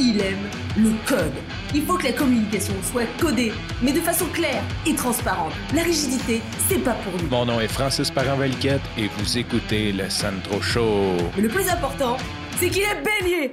il aime le code. Il faut que la communication soit codée, mais de façon claire et transparente. La rigidité, c'est pas pour nous. Mon nom est Francis Parent-Valquette et vous écoutez le Sandro Show. Mais le plus important, c'est qu'il est bélier.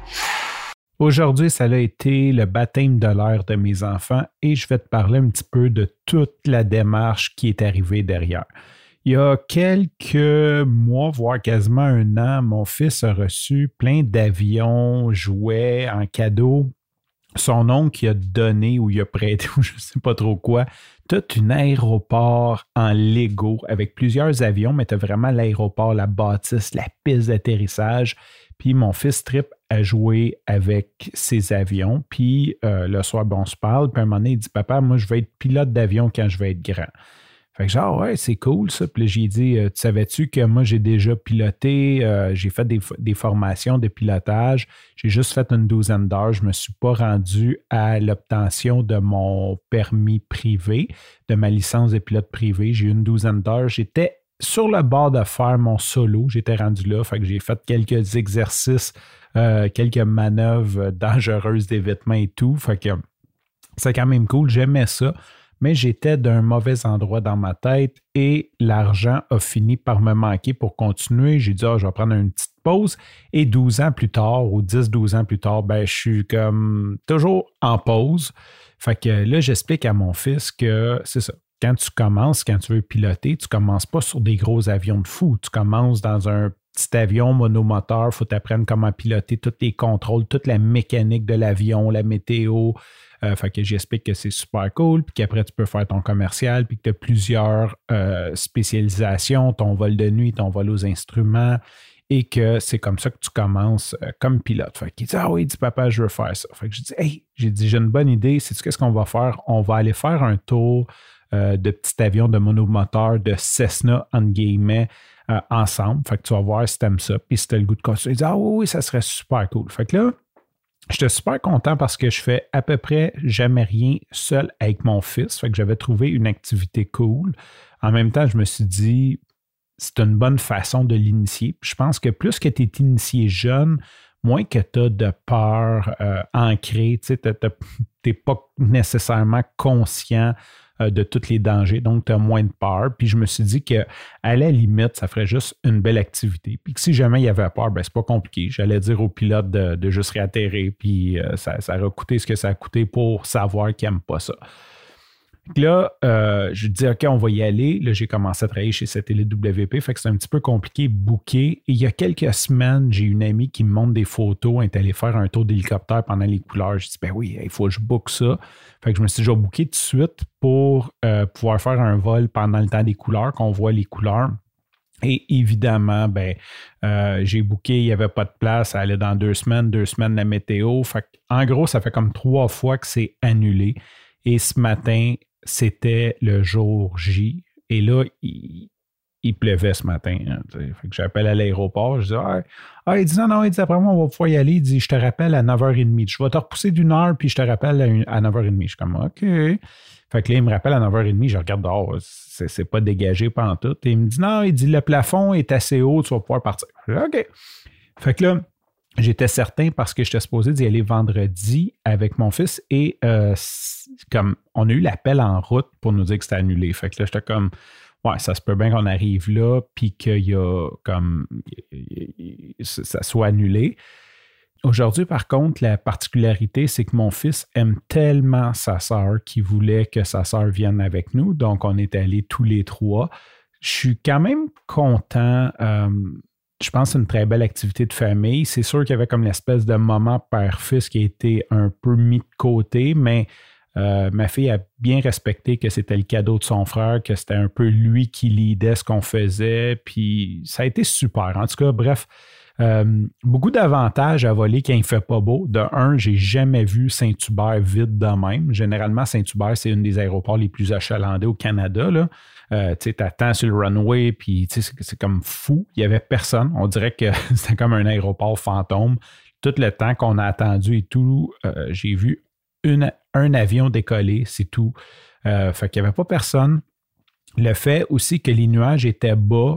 Aujourd'hui, ça a été le baptême de l'air de mes enfants et je vais te parler un petit peu de toute la démarche qui est arrivée derrière. Il y a quelques mois, voire quasiment un an, mon fils a reçu plein d'avions, jouets en cadeau. Son oncle a donné ou il a prêté ou je ne sais pas trop quoi, tout un aéroport en Lego avec plusieurs avions, mais tu as vraiment l'aéroport, la bâtisse, la piste d'atterrissage. Puis mon fils trippe à jouer avec ses avions. Puis le soir, on se parle. Puis à un moment donné, il dit « Papa, moi, je vais être pilote d'avion quand je vais être grand. » Fait que genre, ouais, c'est cool ça. Puis là, j'ai dit, tu savais-tu que moi, j'ai déjà piloté, j'ai fait des formations de pilotage. J'ai juste fait une 12aine d'heures. Je ne me suis pas rendu à l'obtention de mon permis privé, de ma licence de pilote privé. J'ai eu une 12aine d'heures. J'étais sur le bord de faire mon solo. J'étais rendu là. Fait que j'ai fait quelques exercices, quelques manœuvres dangereuses d'évitement et tout. Fait que c'est quand même cool. J'aimais ça. Mais j'étais d'un mauvais endroit dans ma tête et l'argent a fini par me manquer pour continuer. J'ai dit, je vais prendre une petite pause. Et 12 ans plus tard, ou 10-12 ans plus tard, je suis comme toujours en pause. Fait que là, j'explique à mon fils que c'est ça. Quand tu veux piloter, tu ne commences pas sur des gros avions de fou. Tu commences dans un petit avion monomoteur. Il faut t'apprendre comment piloter tous les contrôles, toute la mécanique de l'avion, la météo. Fait que j'explique que c'est super cool, puis qu'après, tu peux faire ton commercial, puis que tu as plusieurs spécialisations, ton vol de nuit, ton vol aux instruments, et que c'est comme ça que tu commences comme pilote. Fait qu'il dit, il dit, papa, je veux faire ça. Fait que je dis, j'ai une bonne idée, sais-tu qu'est-ce qu'on va faire? On va aller faire un tour de petit avion de monomoteur de Cessna, entre guillemets, ensemble. Fait que tu vas voir si tu aimes ça, puis si tu as le goût de continuer. Il dit, oui, ça serait super cool. Fait que là, j'étais super content parce que je fais à peu près jamais rien seul avec mon fils. Fait que j'avais trouvé une activité cool. En même temps, je me suis dit, c'est une bonne façon de l'initier. Puis je pense que plus que tu es initié jeune, moins que tu as de peur ancrée. Tu n'es pas nécessairement conscient de tous les dangers, donc tu as moins de peur. Puis je me suis dit qu'à la limite, ça ferait juste une belle activité. Puis que si jamais il y avait peur, c'est pas compliqué. J'allais dire au pilote de juste réatterrir, puis ça aurait coûté ce que ça a coûté pour savoir qu'il n'aime pas ça. Là, je dis, OK, on va y aller. Là, j'ai commencé à travailler chez Satellite WP, fait que c'est un petit peu compliqué, booker. Et il y a quelques semaines, j'ai une amie qui me montre des photos. Elle est allée faire un tour d'hélicoptère pendant les couleurs. Je dis, oui, il faut que je book ça. Fait que je me suis dit, je vais booker tout de suite pour pouvoir faire un vol pendant le temps des couleurs, qu'on voit les couleurs. Et évidemment, j'ai booké, il n'y avait pas de place, ça allait dans 2 semaines la météo. Fait en gros, ça fait comme 3 fois que c'est annulé. Et ce matin, c'était le jour J. Et là, il pleuvait ce matin. Fait que j'appelle à l'aéroport. Je dis, il dit non, il dit après moi, on va pouvoir y aller. Il dit, je te rappelle à 9h30. Je vais te repousser d'1 heure, puis je te rappelle à 9h30. Je suis comme, OK. Fait que là, il me rappelle à 9h30. Je regarde dehors. C'est pas dégagé pantoute. Et il me dit, non, il dit, le plafond est assez haut, tu vas pouvoir partir. Je dis, OK. Fait que là, j'étais certain parce que j'étais supposé d'y aller vendredi avec mon fils et comme on a eu l'appel en route pour nous dire que c'était annulé. Fait que là, j'étais comme, ça se peut bien qu'on arrive là puis qu'il y a comme ça soit annulé. Aujourd'hui, par contre, la particularité, c'est que mon fils aime tellement sa sœur qu'il voulait que sa sœur vienne avec nous. Donc, on est allés tous les 3. Je suis quand même content. Je pense que c'est une très belle activité de famille. C'est sûr qu'il y avait comme l'espèce de moment père-fils qui a été un peu mis de côté, mais ma fille a bien respecté que c'était le cadeau de son frère, que c'était un peu lui qui leadait ce qu'on faisait, puis ça a été super. En tout cas, bref, beaucoup d'avantages à voler quand il ne fait pas beau. De un, j'ai jamais vu Saint-Hubert vide de même. Généralement, Saint-Hubert, c'est une des aéroports les plus achalandés au Canada, là. Tu attends sur le runway, puis c'est comme fou. Il n'y avait personne. On dirait que c'était comme un aéroport fantôme. Tout le temps qu'on a attendu et tout, j'ai vu un avion décoller, c'est tout. Fait qu'il n'y avait pas personne. Le fait aussi que les nuages étaient bas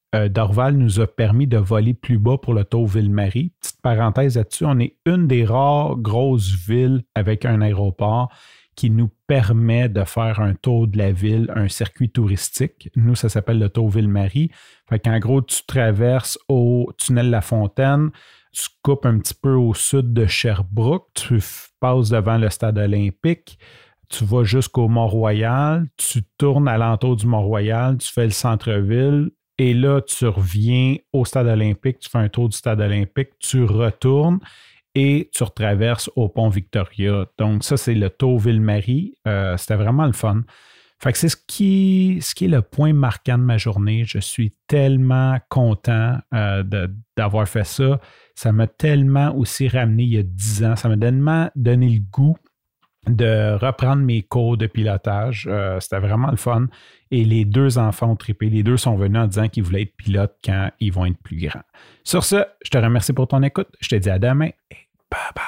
Dorval nous a permis de voler plus bas pour le tour Ville-Marie. Petite parenthèse là-dessus, on est une des rares grosses villes avec un aéroport qui nous permet de faire un tour de la ville, un circuit touristique. Nous, ça s'appelle le tour Ville-Marie. Fait qu'en gros, tu traverses au tunnel La Fontaine, tu coupes un petit peu au sud de Sherbrooke, tu passes devant le stade olympique, tu vas jusqu'au Mont-Royal, tu tournes alentour du Mont-Royal, tu fais le centre-ville, et là, tu reviens au stade olympique, tu fais un tour du stade olympique, tu retournes, et tu retraverses au pont Victoria. Donc, ça, c'est le tour Ville-Marie. C'était vraiment le fun. Fait que c'est ce qui est le point marquant de ma journée. Je suis tellement content d'avoir fait ça. Ça m'a tellement aussi ramené il y a 10 ans. Ça m'a tellement donné le goût de reprendre mes cours de pilotage. C'était vraiment le fun. Et les 2 enfants ont trippé. Les 2 sont venus en disant qu'ils voulaient être pilotes quand ils vont être plus grands. Sur ce, je te remercie pour ton écoute. Je te dis à demain et bye bye.